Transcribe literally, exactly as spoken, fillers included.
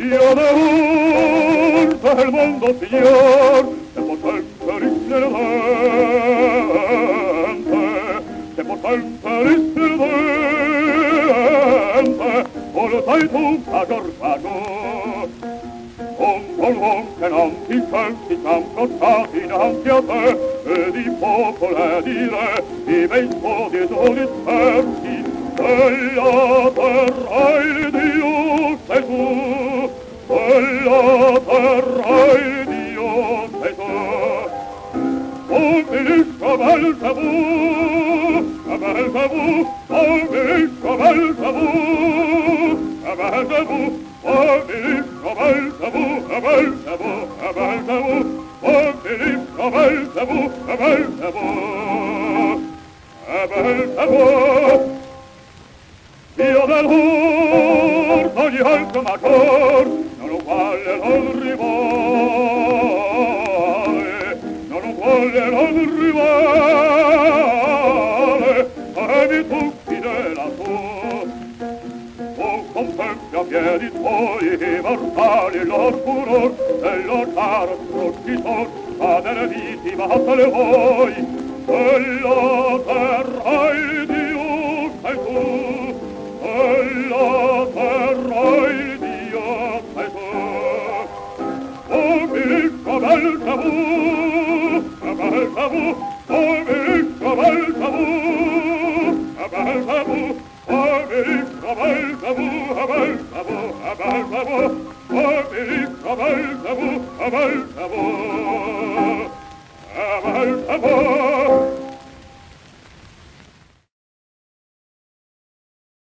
Dio de ursa el mundo, Señor, se posa el feliz de la gente, se posa el feliz de la gente, porta i tu maggior maggior. Un polvon che non ti senti tanto stati davanti a te, e di popolo e di re, i bei spodi e tu dispersi, quella terra il Dio sei tu, quella terra il Dio sei tu. Obelisco Belzebù, a Belzebù, obelisco Belzebù, a Belzebù, obelisco Belzebù, a Belzebù, a Belzebù, obelisco Belzebù, a Belzebù, a Belzebù. Dio dell'urto gli alto maggior, non uguale non rivale, non uguale non rivale, ami tutti della tua. Tu contempli a piedi tuoi i mortali lor furor, e lor caro scruttitor, a delle viti batte le voi, quella terra il Dio sei tu, quella terra il Dio sei tu. Obelisco Belzebù, a Belzebù, obelisco Belzebù, a Belzebù, obelisco Belzebù, a Belzebù, a Belzebù, obelisco Belzebù, a Belzebù, a Belzebù.